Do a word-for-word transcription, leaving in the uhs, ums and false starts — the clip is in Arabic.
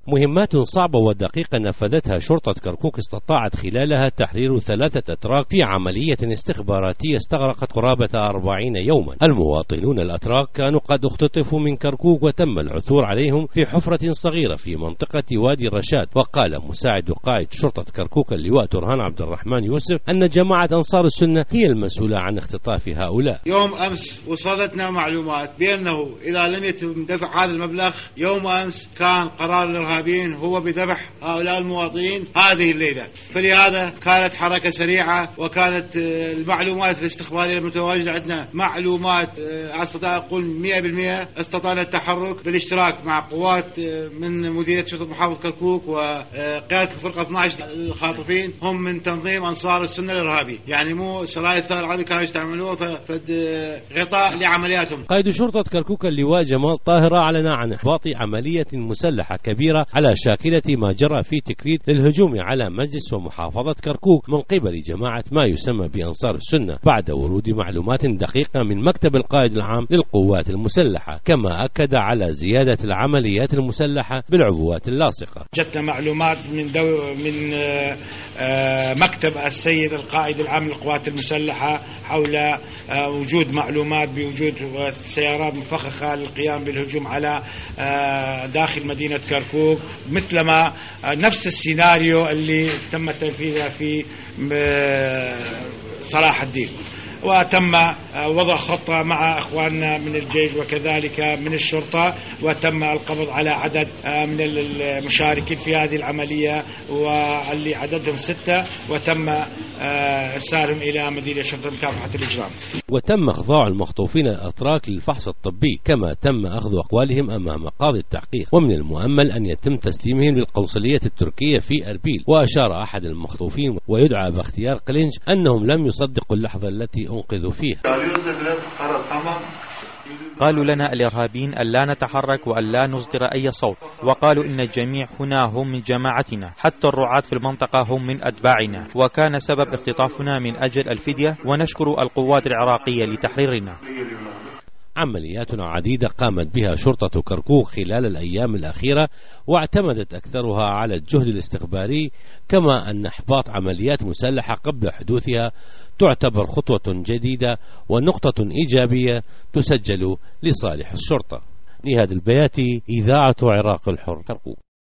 مهمات صعبة ودقيقة نفذتها شرطة كركوك استطاعت خلالها تحرير ثلاثة أتراك في عملية استخباراتية استغرقت قرابة أربعين يوما. المواطنون الأتراك كانوا قد اختطفوا من كركوك وتم العثور عليهم في حفرة صغيرة في منطقة وادي الرشاد. وقال مساعد قائد شرطة كركوك اللواء ترهان عبد الرحمن يوسف أن جماعة أنصار السنة هي المسؤولة عن اختطاف هؤلاء. يوم أمس وصلتنا معلومات بأنه إذا لم يتم دفع هذا المبلغ يوم أمس كان قرار الإرهابيين هو بذبح هؤلاء المواطنين هذه الليلة، فلهذا كانت حركة سريعة وكانت المعلومات الاستخبارية المتواجدة عندنا معلومات أستطيع أقول مئة بالمئة. استطعنا التحرك بالاشتراك مع قوات من مديرية شرطة محافظة كركوك وقيادة الفرقة اثني عشر. الخاطفين هم من تنظيم أنصار السنة الإرهابي، يعني مو سرايا الثار العربي كانوا يستعملوه في غطاء لعملياتهم. قائد شرطة كركوك اللواء جمال طاهر أعلن عن إحباط عملية مسلحة كبيرة على شاكلة ما جرى في تكريت للهجوم على مجلس ومحافظة كركوك من قبل جماعة ما يسمى بأنصار السنة بعد ورود معلومات دقيقة من مكتب القائد العام للقوات المسلحة، كما أكد على زيادة العمليات المسلحة بالعبوات اللاصقة. جتنا معلومات من دو من مكتب السيد القائد العام للقوات المسلحة حول وجود معلومات بوجود سيارات مفخخة للقيام بالهجوم على داخل مدينة كركوك، مثلما نفس السيناريو اللي تم تنفيذه في صلاح الدين. وتم وضع خطة مع أخواننا من الجيش وكذلك من الشرطة، وتم القبض على عدد من المشاركين في هذه العملية واللي عددهم ستة، وتم إرسالهم إلى مديرية شرطة مكافحة الإجرام. وتم إخضاع المخطوفين الأتراك للفحص الطبي، كما تم أخذ أقوالهم أمام قاضي التحقيق، ومن المؤمل أن يتم تسليمهم للقنصلية التركية في أربيل. وأشار أحد المخطوفين ويدعى باختيار قلنج أنهم لم يصدقوا اللحظة التي أنقذوا فيها. قالوا لنا الإرهابيين أن لا نتحرك وأن لا نصدر أي صوت، وقالوا إن الجميع هنا هم من جماعتنا، حتى الرعاة في المنطقة هم من أتباعنا، وكان سبب اختطافنا من أجل الفدية، ونشكر القوات العراقية لتحريرنا. عمليات عديدة قامت بها شرطة كركوك خلال الأيام الأخيرة، واعتمدت أكثرها على الجهد الاستخباري، كما أن إحباط عمليات مسلحة قبل حدوثها تعتبر خطوة جديدة ونقطة إيجابية تسجل لصالح الشرطة. نهاد البياتي، إذاعة عراق الحر، كركوك.